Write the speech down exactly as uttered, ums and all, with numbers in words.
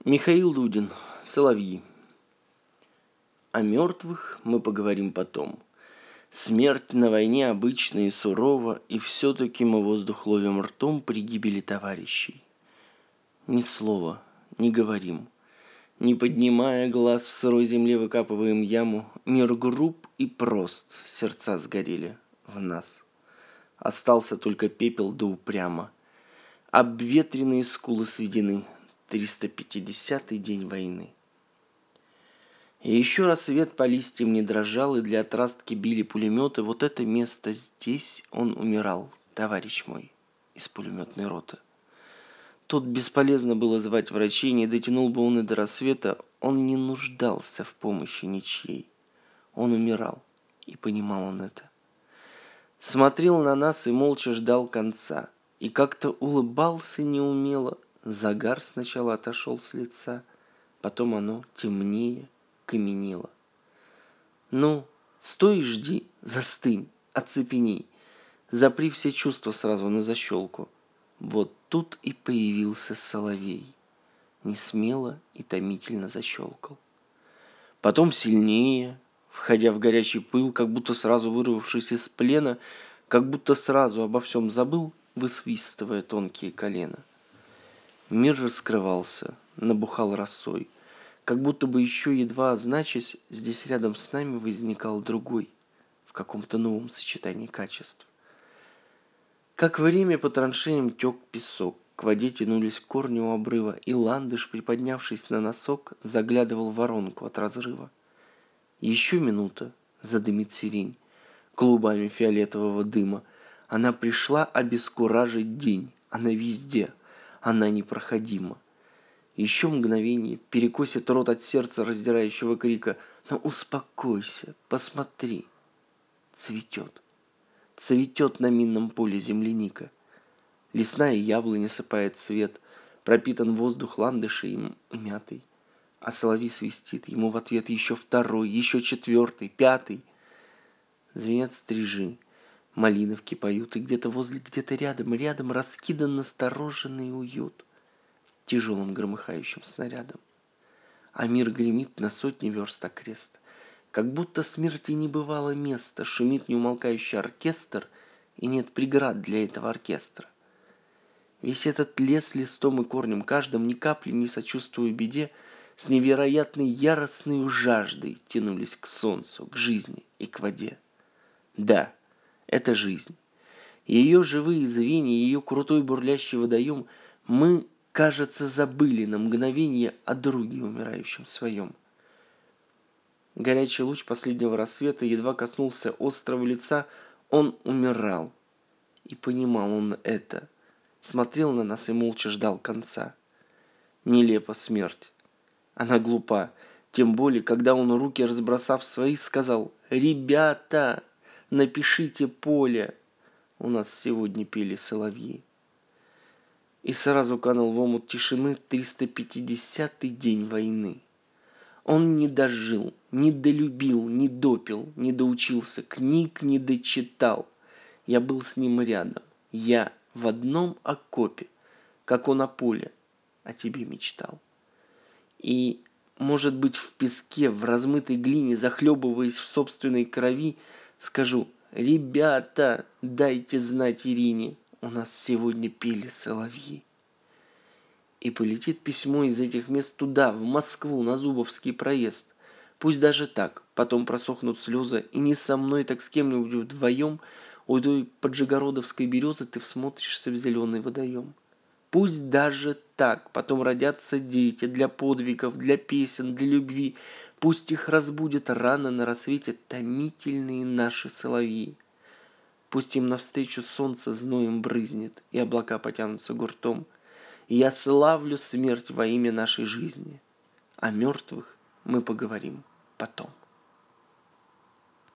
Михаил Дудин. Соловьи. О мертвых мы поговорим потом. Смерть на войне обычна и сурова, и все-таки мы воздух ловим ртом при гибели товарищей. Ни слова не говорим. Не поднимая глаз в сырой земле выкапываем яму. Мир груб и прост, сердца сгорели в нас. Остался только пепел да упрямо. Обветренные скулы сведены. триста пятидесятый день войны. И еще рассвет по листьям не дрожал, и для отрастки били пулеметы. Вот это место здесь он умирал, товарищ мой, из пулеметной роты. Тут бесполезно было звать врачей, не дотянул бы он и до рассвета. Он не нуждался в помощи ничьей. Он умирал, и понимал он это. Смотрел на нас и молча ждал конца. И как-то улыбался неумело. Загар сначала отошел с лица, потом оно темнее каменело. Ну, стой и жди, застынь, оцепеней. Запри все чувства сразу на защелку. Вот тут и появился соловей. Несмело и томительно защелкал. Потом сильнее, входя в горячий пыл, как будто сразу вырвавшись из плена, как будто сразу обо всем забыл, высвистывая тонкие колена. Мир раскрывался, набухал росой, как будто бы еще едва значась, здесь рядом с нами возникал другой, в каком-то новом сочетании качеств. Как время по траншеям тек песок, к воде тянулись корни у обрыва, и ландыш, приподнявшись на носок, заглядывал в воронку от разрыва. Еще минута, задымит сирень, клубами фиолетового дыма. Она пришла обескуражить день, она везде, она непроходима. Еще мгновение, перекосит рот от сердца раздирающего крика. Но успокойся, посмотри. Цветет. Цветет на минном поле земляника. Лесная яблоня сыпает цвет. Пропитан воздух ландышей и мятой. А соловей свистит ему в ответ еще второй, еще четвертый, пятый. Звенят стрижи. Малиновки поют, и где-то возле, где-то рядом, рядом раскидан настороженный уют тяжелым громыхающим снарядом. А мир гремит на сотни верст окрест. Как будто смерти не бывало места, шумит неумолкающий оркестр, и нет преград для этого оркестра. Весь этот лес листом и корнем каждым, ни капли не сочувствуя беде, с невероятной яростной жаждой тянулись к солнцу, к жизни и к воде. Да, это жизнь. Ее живые звенья, ее крутой бурлящий водоем мы, кажется, забыли на мгновение о друге умирающем своем. Горячий луч последнего рассвета едва коснулся острого лица, он умирал. И понимал он это. Смотрел на нас и молча ждал конца. Нелепа смерть. Она глупа. Тем более, когда он, руки разбросав свои, сказал: «Ребята, напишите поле». У нас сегодня пели соловьи. И сразу канул в омут тишины триста пятидесятый день войны. Он не дожил, не долюбил, не допил, не доучился, книг не дочитал. Я был с ним рядом, я в одном окопе, как он о поле, о тебе мечтал. И, может быть, в песке, в размытой глине, захлебываясь в собственной крови, скажу: «Ребята, дайте знать Ирине, у нас сегодня пели соловьи». И полетит письмо из этих мест туда, в Москву, на Зубовский проезд. Пусть даже так, потом просохнут слезы, и не со мной, так с кем-нибудь вдвоем у той поджигородовской березы ты всмотришься в зеленый водоем. Пусть даже так, потом родятся дети для подвигов, для песен, для любви. Пусть их разбудят рано на рассвете томительные наши соловьи. Пусть им навстречу солнце зноем брызнет, и облака потянутся гуртом. И я славлю смерть во имя нашей жизни. О мертвых мы поговорим потом.